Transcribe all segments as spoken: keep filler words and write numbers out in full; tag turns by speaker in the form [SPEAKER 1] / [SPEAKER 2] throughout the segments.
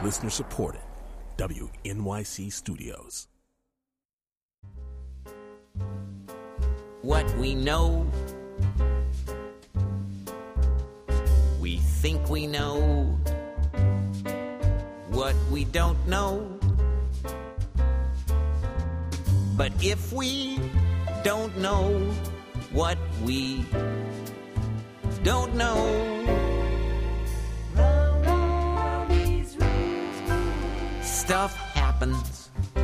[SPEAKER 1] Listener supported. W N Y C Studios.
[SPEAKER 2] What we know, we think we know. What we don't know, but if we don't know what we don't know, stuff happens.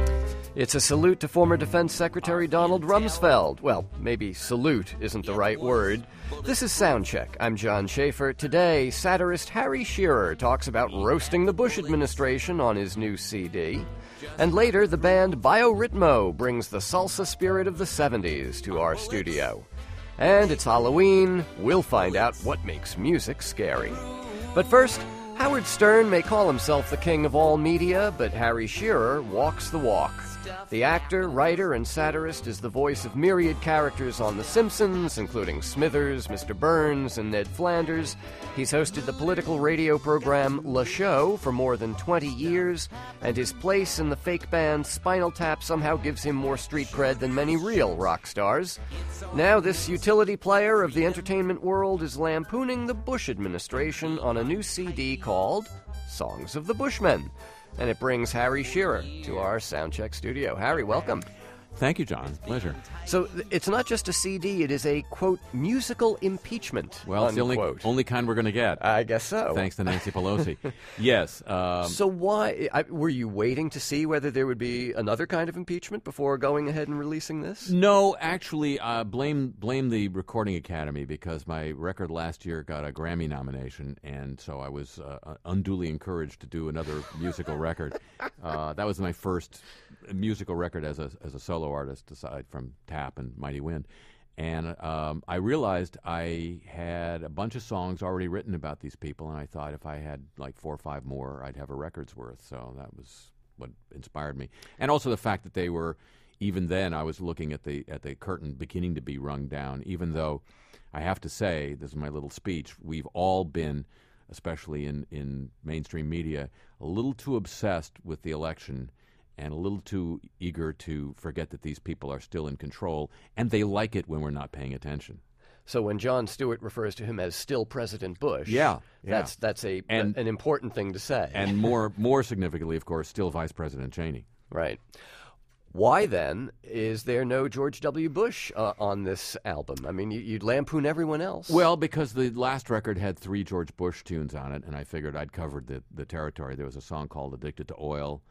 [SPEAKER 3] It's a salute to former Defense Secretary Donald Rumsfeld. Well, maybe salute isn't the right word. This is Soundcheck. I'm John Schaefer. Today, satirist Harry Shearer talks about roasting the Bush administration on his new C D. And later, the band Biorhythmo brings the salsa spirit of the seventies to our studio. And it's Halloween. We'll find out what makes music scary. But first, Howard Stern may call himself the king of all media, but Harry Shearer walks the walk. The actor, writer, and satirist is the voice of myriad characters on The Simpsons, including Smithers, Mister Burns, and Ned Flanders. He's hosted the political radio program Le Show for more than twenty years, and his place in the fake band Spinal Tap somehow gives him more street cred than many real rock stars. Now this utility player of the entertainment world is lampooning the Bush administration on a new C D called Songs of the Bushmen. And it brings Harry Shearer to our Soundcheck studio. Harry, welcome.
[SPEAKER 4] Thank you, John. Pleasure.
[SPEAKER 3] So th- it's not just a C D, it is a, quote, musical impeachment,
[SPEAKER 4] Well, it's the only,
[SPEAKER 3] unquote.
[SPEAKER 4] only kind we're going to get.
[SPEAKER 3] I guess so.
[SPEAKER 4] Thanks to Nancy Pelosi. Yes. Um,
[SPEAKER 3] So why, I, were you waiting to see whether there would be another kind of impeachment before going ahead and releasing this?
[SPEAKER 4] no, actually, uh, blame blame the Recording Academy because my record last year got a Grammy nomination, and so I was uh, unduly encouraged to do another musical record. Uh, that was my first musical record as a as a solo artist, aside from Tap and Mighty Wind. And um, I realized I had a bunch of songs already written about these people, and I thought if I had like four or five more, I'd have a record's worth. So that was what inspired me. And also the fact that they were, even then, I was looking at the at the curtain beginning to be rung down, even though I have to say, this is my little speech, we've all been, especially in, in mainstream media, a little too obsessed with the election and a little too eager to forget that these people are still in control, and they like it when we're not paying attention.
[SPEAKER 3] So when Jon Stewart refers to him as still President Bush,
[SPEAKER 4] Yeah, yeah.
[SPEAKER 3] that's that's a
[SPEAKER 4] And-
[SPEAKER 3] an important thing to say.
[SPEAKER 4] And more more significantly, of course, still Vice President Cheney.
[SPEAKER 3] Right. Why, then, is there no George W. Bush uh, on this album? I mean, you, you'd lampoon everyone else.
[SPEAKER 4] Well, because the last record had three George Bush tunes on it, and I figured I'd covered the, the territory. There was a song called Addicted to Oil,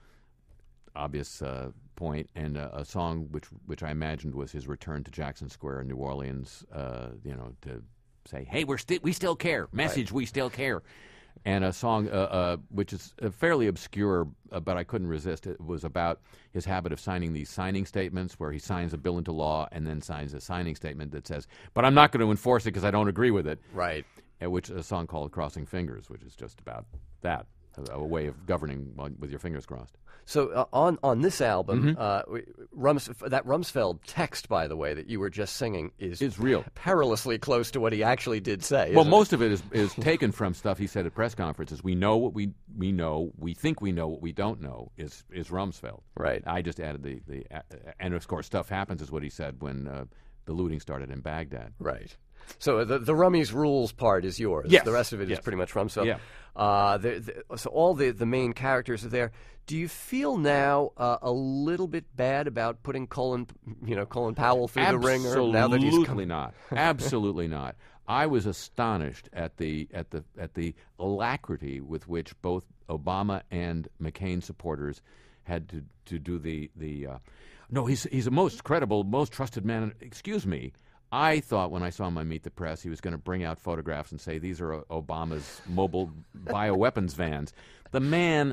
[SPEAKER 4] obvious uh, point, and uh, a song which which I imagined was his return to Jackson Square in New Orleans, uh, you know, to say, hey, we're sti- we still care. Message, we still care. And a song uh, uh, which is uh, fairly obscure, uh, but I couldn't resist. It was about his habit of signing these signing statements where he signs a bill into law and then signs a signing statement that says, but I'm not going to enforce it because I don't agree with it.
[SPEAKER 3] Right.
[SPEAKER 4] Uh, which a song called Crossing Fingers, which is just about that, a, a way of governing with your fingers crossed.
[SPEAKER 3] So uh, on on this album,
[SPEAKER 4] Mm-hmm.
[SPEAKER 3] uh, Rums, that Rumsfeld text, by the way, that you were just singing is
[SPEAKER 4] It's real.
[SPEAKER 3] perilously close to what he actually did say.
[SPEAKER 4] Well,
[SPEAKER 3] isn't
[SPEAKER 4] most of it is, is taken from stuff he said at press conferences. We know what we we know. We think we know what we don't know. Is is Rumsfeld?
[SPEAKER 3] Right.
[SPEAKER 4] I just added the the uh, and of course stuff happens is what he said when uh, the looting started in Baghdad.
[SPEAKER 3] it? Right. So the the Rummies Rules part is yours.
[SPEAKER 4] Yes.
[SPEAKER 3] The rest of it
[SPEAKER 4] Yes.
[SPEAKER 3] is pretty much Rumsfeld.
[SPEAKER 4] Yeah.
[SPEAKER 3] Uh, the, the, so all the, the main characters are there. Do you feel now uh, a little bit bad about putting Colin, you know, Colin Powell through the ringer now that he's
[SPEAKER 4] Absolutely
[SPEAKER 3] come?
[SPEAKER 4] not. Absolutely not. I was astonished at the at the at the alacrity with which both Obama and McCain supporters had to, to do the the. Uh, no, he's he's a most credible, most trusted man. Excuse me. I thought when I saw him on Meet the Press, he was going to bring out photographs and say these are Obama's mobile bioweapons vans. The man.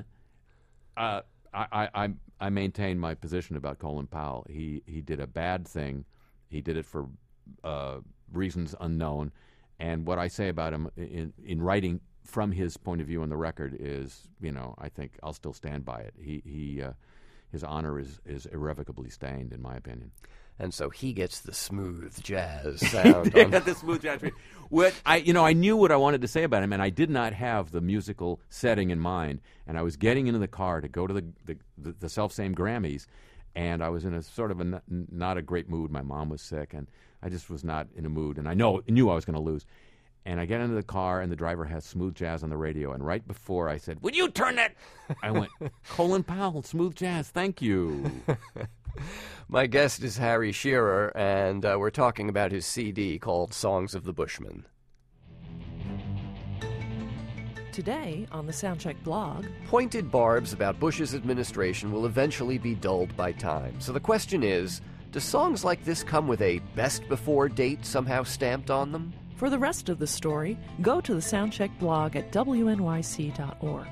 [SPEAKER 4] Uh, I, I, I maintain my position about Colin Powell. He he did a bad thing. He did it for uh, reasons unknown. And what I say about him in, in writing from his point of view on the record is, you know, I think I'll still stand by it. He he uh, his honor is is irrevocably stained, in my opinion.
[SPEAKER 3] and so he gets the smooth jazz sound.
[SPEAKER 4] They
[SPEAKER 3] on-
[SPEAKER 4] got the smooth jazz. What I, you know, I knew what I wanted to say about him, and I did not have the musical setting in mind. And I was getting into the car to go to the the, the, the self-same Grammys, and I was in a sort of a n- not a great mood. My mom was sick, and I just was not in a mood, and I know knew I was going to lose. And I get into the car, and the driver has smooth jazz on the radio. And right before I said, "Would you turn that?" I went, "Colin Powell, smooth jazz, thank you."
[SPEAKER 3] My guest is Harry Shearer, and uh, we're talking about his C D called Songs of the Bushmen.
[SPEAKER 5] Today on the Soundcheck blog,
[SPEAKER 3] Pointed barbs about Bush's administration will eventually be dulled by time. So the question is, do songs like this come with a best before date somehow stamped on them?
[SPEAKER 5] for the rest of the story, go to the Soundcheck blog at W N Y C dot org.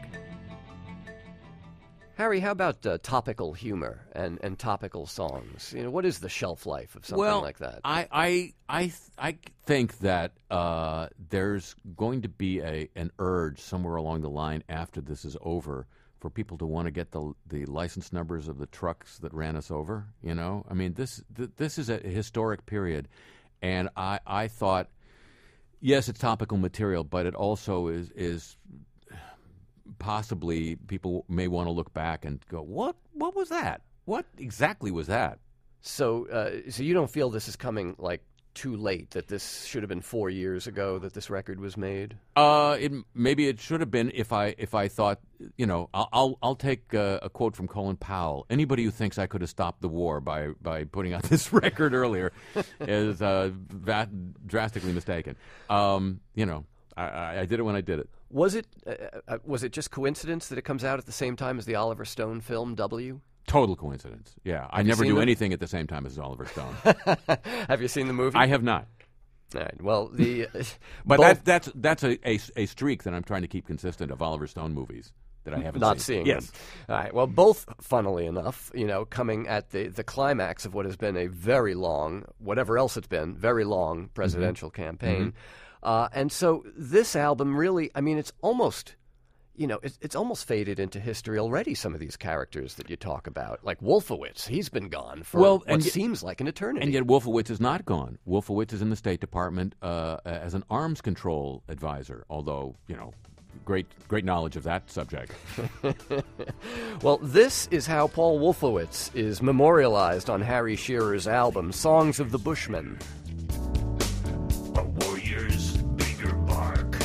[SPEAKER 3] Harry, how about uh, topical humor and, and topical songs? You know, what is the shelf life of something
[SPEAKER 4] well,
[SPEAKER 3] like that?
[SPEAKER 4] I I I th- I think that uh, there's going to be a an urge somewhere along the line after this is over for people to want to get the the license numbers of the trucks that ran us over. You know, I mean this th- this is a historic period, and I I thought, yes, it's topical material, but it also is is. Possibly people may want to look back and go, what what was that? What exactly was that?
[SPEAKER 3] So uh, so you don't feel this is coming, like, too late, that this should have been four years ago that this record was made?
[SPEAKER 4] Uh, it, maybe it should have been if I if I thought, you know, I'll I'll, I'll take uh, a quote from Colin Powell. Anybody who thinks I could have stopped the war by, by putting out this record earlier is uh, va- drastically mistaken. Um, you know, I, I did it when I did it.
[SPEAKER 3] Was it uh, uh, was it just coincidence that it comes out at the same time as the Oliver Stone film W?
[SPEAKER 4] Total coincidence. Yeah, I
[SPEAKER 3] you
[SPEAKER 4] never
[SPEAKER 3] seen
[SPEAKER 4] do
[SPEAKER 3] them?
[SPEAKER 4] anything at the same time as Oliver Stone.
[SPEAKER 3] Have you seen the movie?
[SPEAKER 4] I have not.
[SPEAKER 3] All right. Well, the uh,
[SPEAKER 4] But
[SPEAKER 3] both-
[SPEAKER 4] that, that's that's a, a, a streak that I'm trying to keep consistent of Oliver Stone movies that I haven't
[SPEAKER 3] not
[SPEAKER 4] seen.
[SPEAKER 3] seeing
[SPEAKER 4] Yes.
[SPEAKER 3] them. All right. Well, both, funnily enough, you know, coming at the, the climax of what has been a very long, whatever else it's been, very long presidential
[SPEAKER 4] Mm-hmm.
[SPEAKER 3] campaign. Uh, and so this album really, I mean, it's almost, you know, it's, it's almost faded into history already, some of these characters that you talk about. Like Wolfowitz, he's been gone for
[SPEAKER 4] Well,
[SPEAKER 3] what
[SPEAKER 4] and y-
[SPEAKER 3] seems like an eternity.
[SPEAKER 4] And yet Wolfowitz is not gone. Wolfowitz is in the State Department uh, as an arms control advisor, although, you know, great great knowledge of that subject.
[SPEAKER 3] Well, this is how Paul Wolfowitz is memorialized on Harry Shearer's album, Songs of the Bushmen.
[SPEAKER 6] A warrior's bigger bark.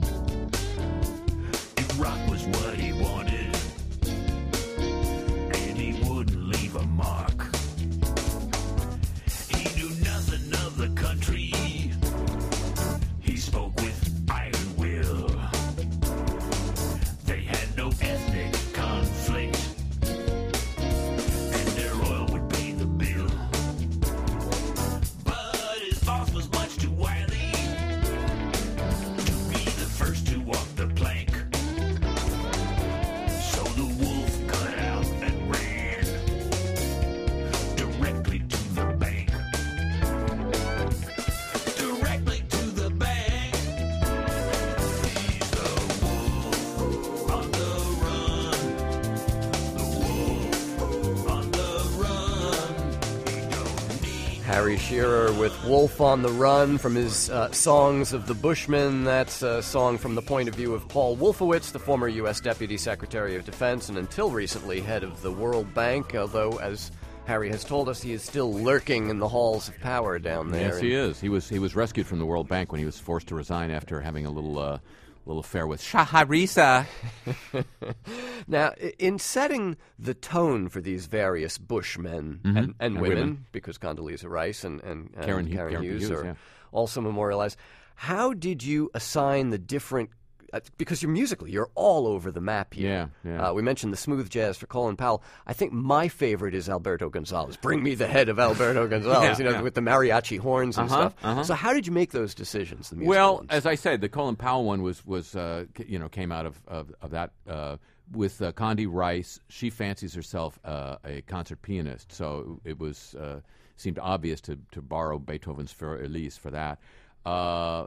[SPEAKER 6] If rock was what he wanted, and he wouldn't leave a mark. He knew nothing of the country. He spoke with iron will. They had no ethnic conflict, and their oil would pay the bill. But his boss was much too wily to be the first to walk the plank. So the wolf cut out and ran directly to the bank. Directly to the bank. He's the wolf on the run. The wolf on the run. He don't need
[SPEAKER 3] Harry Shearer with Wolf on the Run from his uh, Songs of the Bushmen. That's a song from the point of view of Paul Wolfowitz, the former U S Deputy Secretary of Defense and until recently head of the World Bank, although, as Harry has told us, he is still lurking in the halls of power down there.
[SPEAKER 4] Yes, he is. He was he was rescued from the World Bank when he was forced to resign after having a little uh, little affair with Shaharisa.
[SPEAKER 3] Now, i- in setting the tone for these various Bushmen and, and,
[SPEAKER 4] And
[SPEAKER 3] women,
[SPEAKER 4] women.
[SPEAKER 3] because Condoleezza Rice and, and, and
[SPEAKER 4] Karen
[SPEAKER 3] Karen,
[SPEAKER 4] Hu- Karen
[SPEAKER 3] Hughes,
[SPEAKER 4] Hughes,
[SPEAKER 3] are
[SPEAKER 4] yeah.
[SPEAKER 3] also memorialized, how did you assign the different... Uh, because you're musically, you're all over the map here.
[SPEAKER 4] Yeah, yeah.
[SPEAKER 3] Uh, we mentioned the smooth jazz for Colin Powell. I think my favorite is Alberto Gonzalez. Bring me the head of Alberto Gonzalez,
[SPEAKER 4] Yeah,
[SPEAKER 3] you know,
[SPEAKER 4] yeah.
[SPEAKER 3] with the mariachi horns and
[SPEAKER 4] Uh-huh,
[SPEAKER 3] stuff.
[SPEAKER 4] uh-huh.
[SPEAKER 3] So how did you make those decisions, the musical
[SPEAKER 4] Well,
[SPEAKER 3] ones?
[SPEAKER 4] as I said, the Colin Powell one was was uh, c- you know came out of of, of that uh, with uh, Condi Rice. She fancies herself uh, a concert pianist, so it was uh, seemed obvious to to borrow Beethoven's Für Elise for that. Uh,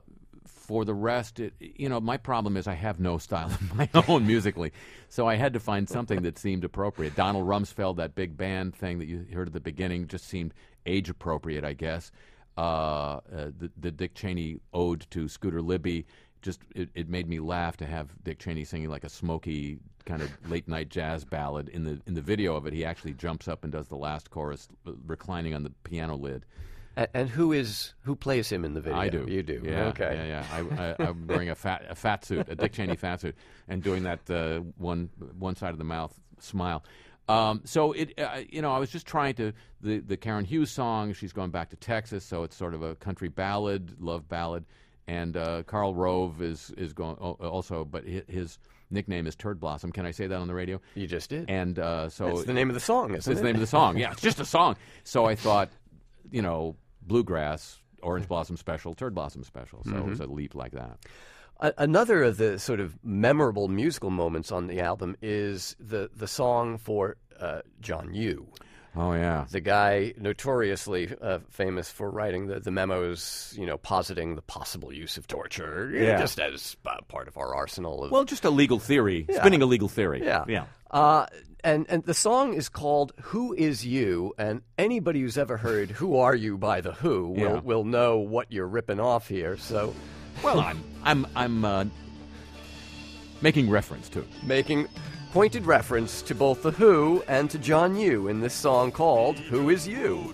[SPEAKER 4] for the rest, it, you know, my problem is I have no style of my own musically, so I had to find something that seemed appropriate. Donald Rumsfeld, that big band thing that you heard at the beginning, just seemed age appropriate, I guess. Uh, uh, the, the Dick Cheney ode to Scooter Libby, just it, it made me laugh to have Dick Cheney singing like a smoky kind of late night jazz ballad. In the in the video of it, he actually jumps up and does the last chorus, uh, reclining on the piano lid.
[SPEAKER 3] And, and who is who plays him in the video?
[SPEAKER 4] I do.
[SPEAKER 3] You do.
[SPEAKER 4] Yeah.
[SPEAKER 3] Okay.
[SPEAKER 4] Yeah, yeah. I, I, I'm wearing a fat a fat suit, a Dick Cheney fat suit, and doing that uh, one one side of the mouth smile. Um, so it, uh, you know, I was just trying to the the Karen Hughes song. She's going back to Texas, so it's sort of a country ballad, love ballad. And uh, Karl Rove is is going also, but his nickname is Turd Blossom. Can I say that on the radio?
[SPEAKER 3] You just did.
[SPEAKER 4] And uh, so
[SPEAKER 3] it's the name of the song, isn't
[SPEAKER 4] it's
[SPEAKER 3] it?
[SPEAKER 4] the name of the song. Yeah, it's just a song. So I thought, you know, bluegrass, Orange Blossom Special, Turd Blossom Special. So mm-hmm. it was a leap like that.
[SPEAKER 3] A- another of the sort of memorable musical moments on the album is the the song for uh, John Yoo.
[SPEAKER 4] Oh, yeah.
[SPEAKER 3] The guy notoriously uh, famous for writing the, the memos, you know, positing the possible use of torture,
[SPEAKER 4] yeah.
[SPEAKER 3] just as uh, part of our arsenal of...
[SPEAKER 4] Well, just a legal theory,
[SPEAKER 3] yeah.
[SPEAKER 4] spinning a legal theory.
[SPEAKER 3] Yeah.
[SPEAKER 4] Yeah.
[SPEAKER 3] Uh, and, and the song is called Who Is You? And anybody who's ever heard Who Are You by The Who will,
[SPEAKER 4] yeah.
[SPEAKER 3] will know what you're ripping off here, so...
[SPEAKER 4] Well, I'm, I'm, I'm uh, making reference to it.
[SPEAKER 3] Making... pointed reference to both The Who and to John Yoo in this song called Who Is You?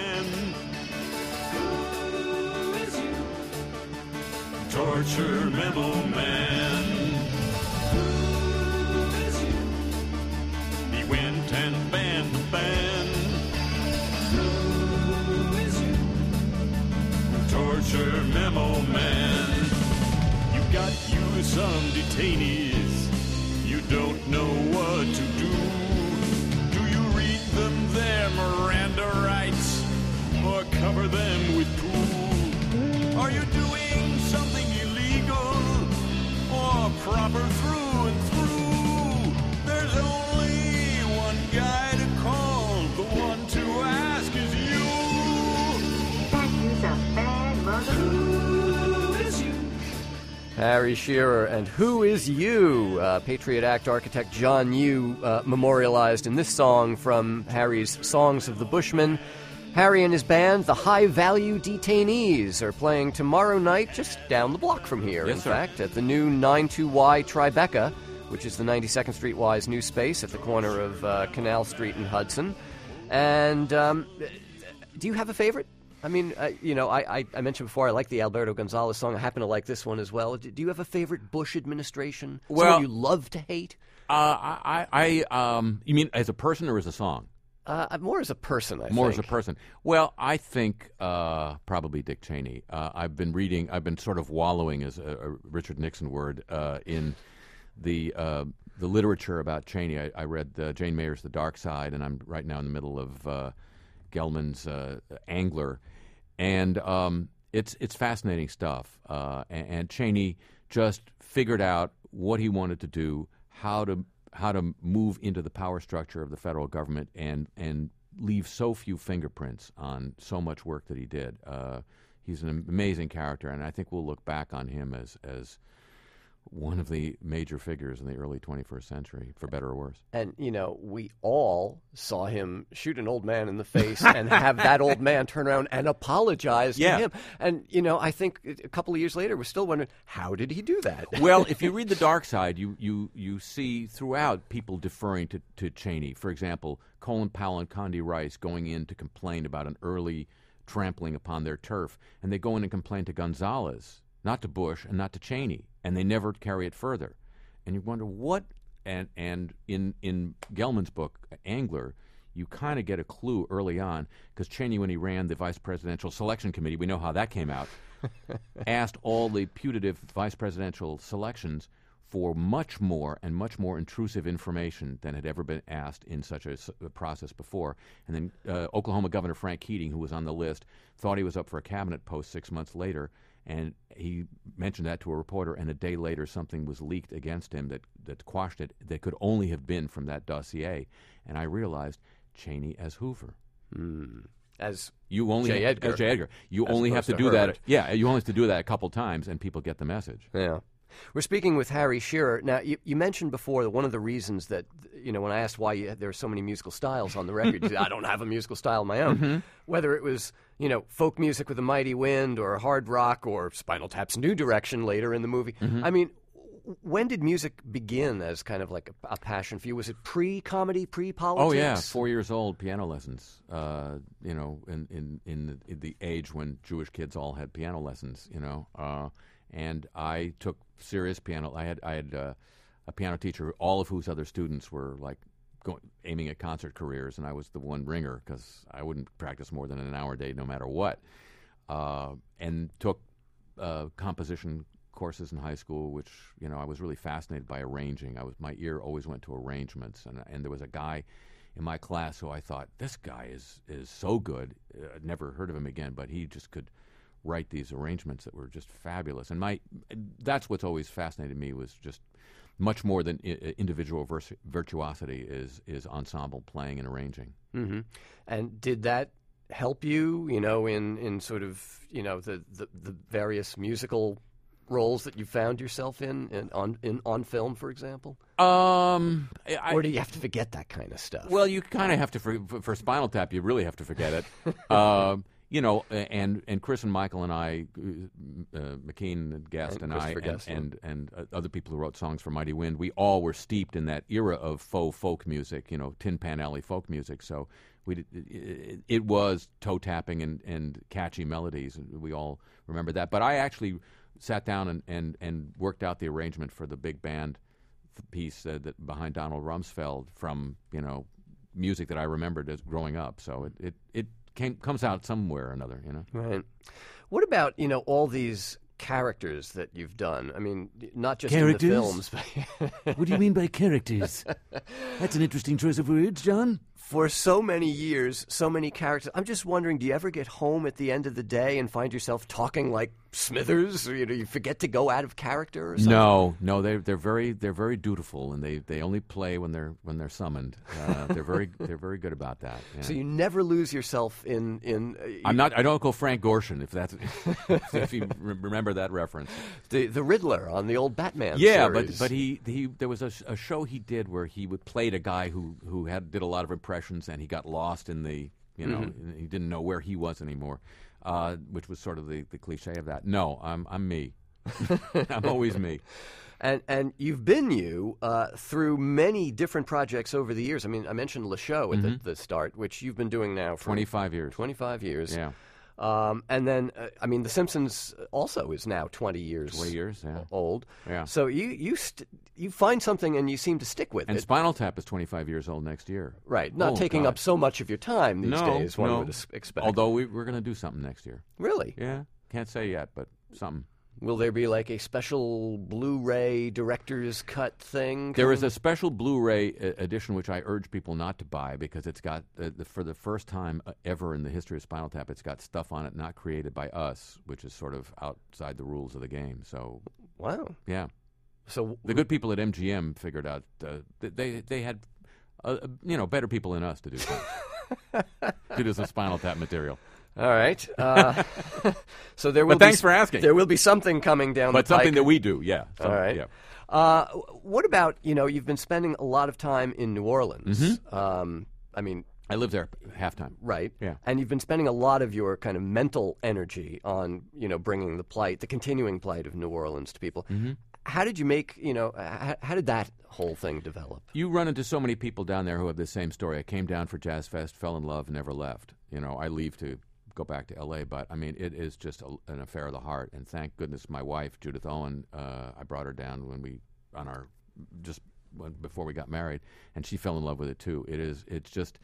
[SPEAKER 6] Torture memo man. He went and banned the band. Torture memo man. You got you some detainees. You don't know what to do. Do you read them their Miranda rights or cover them with poo? Are you doing something illegal or proper through and through? There's only one guy to call. The one to ask is you.
[SPEAKER 7] That is a bad mother.
[SPEAKER 3] Harry Shearer and Who Is You? Uh, Patriot Act architect John Yoo uh, memorialized in this song from Harry's Songs of the Bushmen. Harry and his band, the High Value Detainees, are playing tomorrow night just down the block from here,
[SPEAKER 4] yes,
[SPEAKER 3] in
[SPEAKER 4] sir.
[SPEAKER 3] fact, at the new nine two Y Tribeca, which is the ninety-second Street Y's new space at the corner of uh, Canal Street and Hudson. And um, do you have a favorite? I mean, uh, you know, I, I, I mentioned before I like the Alberto Gonzalez song. I happen to like this one as well. Do, do you have a favorite Bush administration?
[SPEAKER 4] Well,
[SPEAKER 3] someone you love to hate?
[SPEAKER 4] Uh, I, I, um, you mean as a person or as a song?
[SPEAKER 3] Uh, more as a person, I
[SPEAKER 4] More
[SPEAKER 3] think.
[SPEAKER 4] as a person. Well, I think uh, probably Dick Cheney. Uh, I've been reading, I've been sort of wallowing, as a, a Richard Nixon word, uh, in the uh, the literature about Cheney. I, I read uh, Jane Mayer's The Dark Side, and I'm right now in the middle of uh, Gelman's uh, Angler. And um, it's it's fascinating stuff. Uh, and, and Cheney just figured out what he wanted to do, how to how to move into the power structure of the federal government, and and leave so few fingerprints on so much work that he did. Uh, he's an amazing character, and I think we'll look back on him as as one of the major figures in the early twenty-first century, for better or worse.
[SPEAKER 3] And, you know, we all saw him shoot an old man in the face and have that old man turn around and apologize
[SPEAKER 4] Yeah.
[SPEAKER 3] to him. And, you know, I think a couple of years later, we're still wondering, how did he do that?
[SPEAKER 4] Well, if you read The Dark Side, you, you, you see throughout people deferring to, to Cheney. For example, Colin Powell and Condi Rice going in to complain about an early trampling upon their turf, and they go in and complain to Gonzalez, not to Bush and not to Cheney, and they never carry it further. And you wonder what, and and in, in Gelman's book, Angler, you kind of get a clue early on, because Cheney, when he ran the Vice Presidential Selection Committee, we know how that came out, asked all the putative vice presidential selections for much more and much more intrusive information than had ever been asked in such a, s- a process before. And then uh, Oklahoma Governor Frank Keating, who was on the list, thought he was up for a cabinet post six months later, and he mentioned that to a reporter, and a day later something was leaked against him that, that quashed it, that could only have been from that dossier. And I realized Cheney as Hoover.
[SPEAKER 3] Hmm. as
[SPEAKER 4] You only
[SPEAKER 3] J. Edgar.
[SPEAKER 4] as J. Edgar. You
[SPEAKER 3] as
[SPEAKER 4] only have
[SPEAKER 3] opposed
[SPEAKER 4] to
[SPEAKER 3] to
[SPEAKER 4] do
[SPEAKER 3] Herbert.
[SPEAKER 4] that. Yeah, you only have to do that a couple times, and people get the message.
[SPEAKER 3] Yeah. We're speaking with Harry Shearer. Now, you, you mentioned before that one of the reasons that, you know, when I asked why you, there are so many musical styles on the record, you said, I don't have a musical style of my own.
[SPEAKER 4] Mm-hmm.
[SPEAKER 3] Whether it was, you know, folk music with a mighty wind or hard rock or Spinal Tap's New Direction later in the movie.
[SPEAKER 4] Mm-hmm.
[SPEAKER 3] I mean, w- when did music begin as kind of like a, a passion for you? Was it pre-comedy, pre-politics?
[SPEAKER 4] Oh yeah, four years old, piano lessons. Uh, you know, in in in the, in the age when Jewish kids all had piano lessons. You know, uh, and I took serious piano. I had I had uh, a piano teacher, all of whose other students were like going, aiming at concert careers, and I was the one ringer because I wouldn't practice more than an hour a day, no matter what. Uh, and took uh, composition courses in high school, which, you know, I was really fascinated by arranging. I was my ear always went to arrangements, and and there was a guy in my class who I thought, this guy is is so good. Uh, I'd never heard of him again, but he just could write these arrangements that were just fabulous. And my that's what's always fascinated me, was just much more than I- individual vers- virtuosity is is ensemble playing and arranging.
[SPEAKER 3] Mm-hmm. And did that help you, you know, in, in sort of, you know, the, the, the various musical roles that you found yourself in, in on in on film, for example?
[SPEAKER 4] Um, I,
[SPEAKER 3] Or do you have to forget that kind of stuff?
[SPEAKER 4] Well, you kind of have to for, for Spinal Tap. You really have to forget it. um, you know, and and Chris and Michael and I, uh, McKean and Guest
[SPEAKER 3] And
[SPEAKER 4] and, I,
[SPEAKER 3] Christopher
[SPEAKER 4] and
[SPEAKER 3] Guest,
[SPEAKER 4] and, and uh, other people who wrote songs for Mighty Wind, we all were steeped in that era of faux folk music. You know, Tin Pan Alley folk music. So we did, it, it was toe tapping and, and catchy melodies, and we all remember that. But I actually sat down and, and, and worked out the arrangement for the big band piece uh, that behind Donald Rumsfeld from, you know, music that I remembered as growing up. So it it, it came, comes out somewhere or another, you know.
[SPEAKER 3] Right. What about, you know, all these characters that you've done? I mean, not just
[SPEAKER 8] Characters?
[SPEAKER 3] in the films, but
[SPEAKER 8] What do you mean by characters? That's an interesting choice of words, John.
[SPEAKER 3] for so many years, so many characters. I'm just wondering, do you ever get home at the end of the day and find yourself talking like Smithers? Or, you know, you forget to go out of character or something?
[SPEAKER 4] No, no, they they're very they're very dutiful, and they, they only play when they're when they're summoned. Uh, they're very they're very good about that. Yeah.
[SPEAKER 3] So you never lose yourself in in uh,
[SPEAKER 4] I'm not. I don't go Frank Gorshin, if that's if you re- remember that reference.
[SPEAKER 3] the the Riddler on the old Batman.
[SPEAKER 4] Yeah,
[SPEAKER 3] series.
[SPEAKER 4] but but he he there was a, a show he did where he would played a guy who who had did a lot of impressions, and he got lost in the you know
[SPEAKER 3] Mm-hmm.
[SPEAKER 4] he didn't know where he was anymore, uh, which was sort of the, the cliche of that. No, I'm I'm me. I'm always me.
[SPEAKER 3] And and you've been you uh, through many different projects over the years. I mean, I mentioned Le Show at the, the start, which you've been doing now for
[SPEAKER 4] twenty-five years.
[SPEAKER 3] twenty-five years.
[SPEAKER 4] Yeah,
[SPEAKER 3] Um, and then, uh, I mean, The Simpsons also is now twenty years,
[SPEAKER 4] twenty years. Yeah,
[SPEAKER 3] old.
[SPEAKER 4] Yeah.
[SPEAKER 3] So you you st- you find something and you seem to stick with
[SPEAKER 4] and
[SPEAKER 3] it.
[SPEAKER 4] Spinal Tap is twenty-five years old next year.
[SPEAKER 3] Right, not
[SPEAKER 4] Oh,
[SPEAKER 3] taking
[SPEAKER 4] God.
[SPEAKER 3] up so much of your time these
[SPEAKER 4] no,
[SPEAKER 3] days, one
[SPEAKER 4] no.
[SPEAKER 3] would es- expect.
[SPEAKER 4] Although we, we're going to do something next year.
[SPEAKER 3] Really?
[SPEAKER 4] Yeah, can't say yet, but something.
[SPEAKER 3] Will there be like a special Blu-ray director's cut thing?
[SPEAKER 4] There is
[SPEAKER 3] coming?
[SPEAKER 4] a special Blu-ray uh, edition which I urge people not to buy because it's got, uh, the, for the first time uh, ever in the history of Spinal Tap, it's got stuff on it not created by us, which is sort of outside the rules of the game. So,
[SPEAKER 3] Wow.
[SPEAKER 4] yeah.
[SPEAKER 3] So
[SPEAKER 4] The good people at M G M figured out uh, th- they they had, uh, uh, you know, better people than us to do some, to do some Spinal Tap material.
[SPEAKER 3] all right. Uh, so there will
[SPEAKER 4] But
[SPEAKER 3] be
[SPEAKER 4] thanks
[SPEAKER 3] s-
[SPEAKER 4] for asking.
[SPEAKER 3] There will be something coming down
[SPEAKER 4] But
[SPEAKER 3] the pike.
[SPEAKER 4] something that we do, yeah.
[SPEAKER 3] All
[SPEAKER 4] Some-
[SPEAKER 3] right.
[SPEAKER 4] Yeah.
[SPEAKER 3] Uh, what about, you know, you've been spending a lot of time in New Orleans.
[SPEAKER 4] Mm-hmm.
[SPEAKER 3] Um, I mean,
[SPEAKER 4] I lived there half time.
[SPEAKER 3] right.
[SPEAKER 4] Yeah.
[SPEAKER 3] And you've been spending a lot of your kind of mental energy on, you know, bringing the plight, the continuing plight of New Orleans to people.
[SPEAKER 4] Mm-hmm.
[SPEAKER 3] How did you make, you know, how, how did that whole thing develop?
[SPEAKER 4] You run into so many people down there who have the same story. I came down for Jazz Fest, fell in love, never left. You know, I leave to go back to L A, but I mean, it is just a, an affair of the heart. And thank goodness my wife, Judith Owen, uh, I brought her down when we, on our, just when, before we got married, and she fell in love with it too. It is, it's just,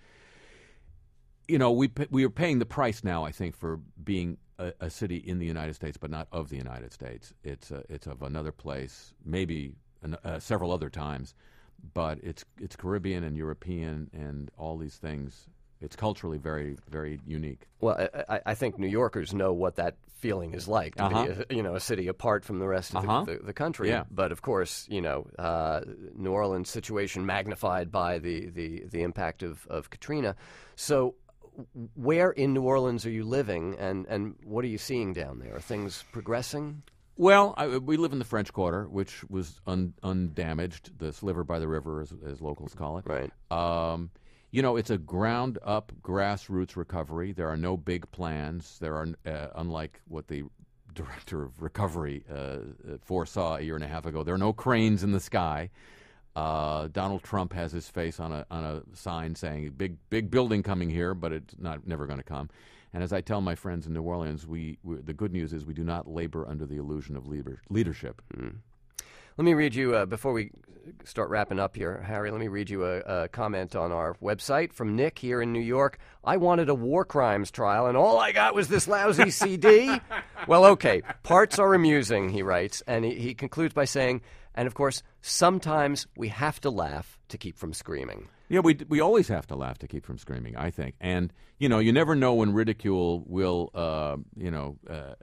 [SPEAKER 4] you know, we pa- we are paying the price now, I think, for being a, a city in the United States, but not of the United States. It's uh, it's of another place, maybe an, uh, several other times, but it's it's Caribbean and European and all these things. It's culturally very very unique.
[SPEAKER 3] Well, I, I, I think New Yorkers know what that feeling is like to
[SPEAKER 4] Uh-huh.
[SPEAKER 3] be, a, you know, a city apart from the rest of
[SPEAKER 4] Uh-huh.
[SPEAKER 3] the, the, the country.
[SPEAKER 4] Yeah.
[SPEAKER 3] But of course, you know, uh, New Orleans situation magnified by the, the, the impact of, of Katrina. So, where in New Orleans are you living, and, and what are you seeing down there? Are things progressing?
[SPEAKER 4] Well, I, we live in the French Quarter, which was un, undamaged, the sliver by the river, as, as locals call it.
[SPEAKER 3] Right.
[SPEAKER 4] Um, you know, it's a ground-up, grassroots recovery. There are no big plans. There are, uh, unlike what the director of recovery uh, foresaw a year and a half ago, there are no cranes in the sky. Uh, Donald Trump has his face on a on a sign saying "big big building coming here," but it's not never going to come. And as I tell my friends in New Orleans, we, we the good news is we do not labor under the illusion of leader, leadership.
[SPEAKER 3] Mm. Let me read you, uh, before we start wrapping up here, Harry, let me read you a, a comment on our website from Nick here in New York. I wanted a war crimes trial, and all I got was this lousy C D. Well, okay, parts are amusing, he writes, and he, he concludes by saying, and of course, sometimes we have to laugh to keep from screaming.
[SPEAKER 4] Yeah, we we always have to laugh to keep from screaming, I think. And, you know, you never know when ridicule will, uh, you know, uh, uh,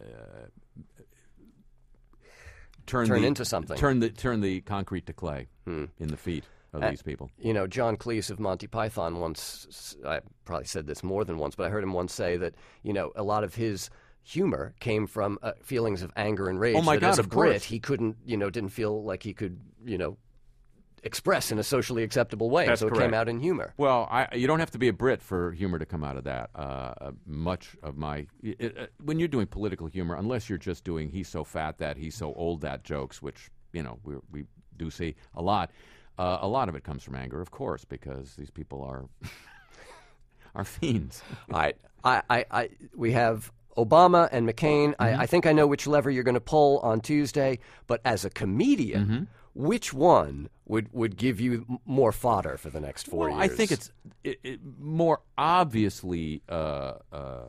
[SPEAKER 4] turn,
[SPEAKER 3] turn
[SPEAKER 4] the,
[SPEAKER 3] into something.
[SPEAKER 4] Turn the turn the concrete to clay
[SPEAKER 3] hmm.
[SPEAKER 4] in the feet of
[SPEAKER 3] uh,
[SPEAKER 4] these people.
[SPEAKER 3] You know, John Cleese of Monty Python once, I probably said this more than once, but I heard him once say that, you know, a lot of his humor came from uh, feelings of anger and rage.
[SPEAKER 4] Oh, my
[SPEAKER 3] that
[SPEAKER 4] God,
[SPEAKER 3] as a
[SPEAKER 4] of
[SPEAKER 3] Brit,
[SPEAKER 4] course.
[SPEAKER 3] he couldn't, you know, didn't feel like he could, you know, express in a socially acceptable way.
[SPEAKER 4] That's
[SPEAKER 3] so it
[SPEAKER 4] correct.
[SPEAKER 3] came out in humor.
[SPEAKER 4] Well, I, you don't have to be a Brit for humor to come out of that. Uh, uh, much of my it, uh, when you're doing political humor, unless you're just doing "he's so fat that," "he's so old that" jokes, which you know we we do see a lot. Uh, a lot of it comes from anger, of course, because these people are are fiends.
[SPEAKER 3] All right, I, I, I we have Obama and McCain. Mm-hmm. I, I think I know which lever you're going to pull on Tuesday. But as a comedian. Mm-hmm. Which one would, would give you m- more fodder for the next four
[SPEAKER 4] well,
[SPEAKER 3] years?
[SPEAKER 4] I think it's it, it more obviously uh, uh,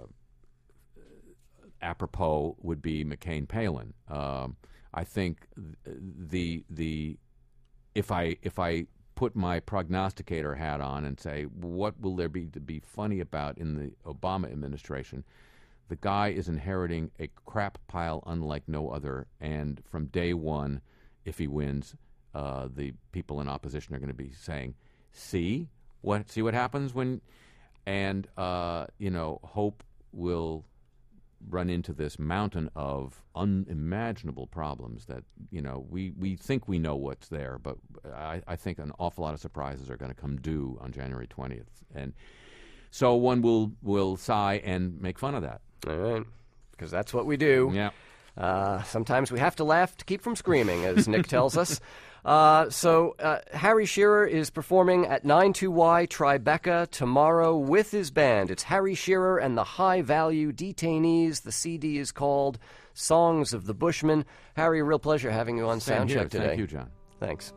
[SPEAKER 4] apropos would be McCain Palin. Um, I think the the if I if I put my prognosticator hat on and say what will there be to be funny about in the Obama administration, the guy is inheriting a crap pile unlike no other, and from day one. If he wins, uh, the people in opposition are going to be saying, "See what? See what happens when?" And uh, you know, Hope will run into this mountain of unimaginable problems that you know we, we think we know what's there, but I, I think an awful lot of surprises are going to come due on January twentieth, and so one will will sigh and make fun of that.
[SPEAKER 3] All right, because that's what we do.
[SPEAKER 4] Yeah.
[SPEAKER 3] Uh, sometimes we have to laugh to keep from screaming, as Nick tells us. Uh, so uh, Harry Shearer is performing at nine two Y Tribeca tomorrow with his band. It's Harry Shearer and the High Value Detainees. The C D is called Songs of the Bushmen. Harry, a real pleasure having you on
[SPEAKER 4] Same
[SPEAKER 3] Soundcheck
[SPEAKER 4] here.
[SPEAKER 3] today.
[SPEAKER 4] Thank you, John.
[SPEAKER 3] Thanks.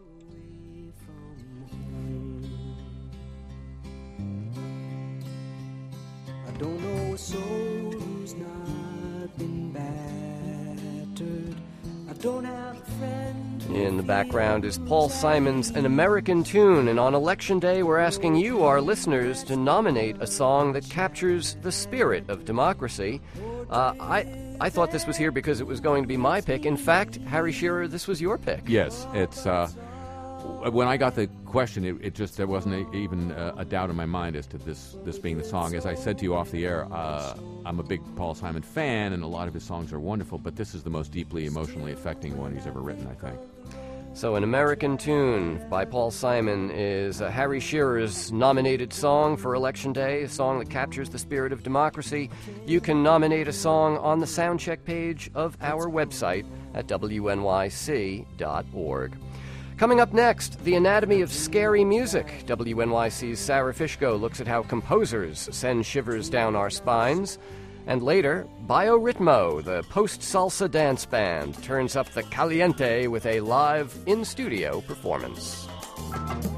[SPEAKER 9] I don't know a soul who's not been battered. I don't have a friend.
[SPEAKER 3] In the background is Paul Simon's An American Tune, and on Election Day we're asking you, our listeners, to nominate a song that captures the spirit of democracy. Uh, I I thought this was here because it was going to be my pick. In fact, Harry Shearer, this was your pick.
[SPEAKER 4] Yes, it's uh, when I got the question, it, it just there wasn't a, even a, a doubt in my mind as to this this being the song. As I said to you off the air, uh, I'm a big Paul Simon fan, and a lot of his songs are wonderful. But this is the most deeply emotionally affecting one he's ever written, I think.
[SPEAKER 3] So, An American Tune by Paul Simon is uh, Harry Shearer's nominated song for Election Day, a song that captures the spirit of democracy. You can nominate a song on the Soundcheck page of our website at W N Y C dot org. Coming up next, The Anatomy of Scary Music. W N Y C's Sarah Fishko looks at how composers send shivers down our spines. And later, Bioritmo, the post-salsa dance band, turns up the caliente with a live, in-studio performance.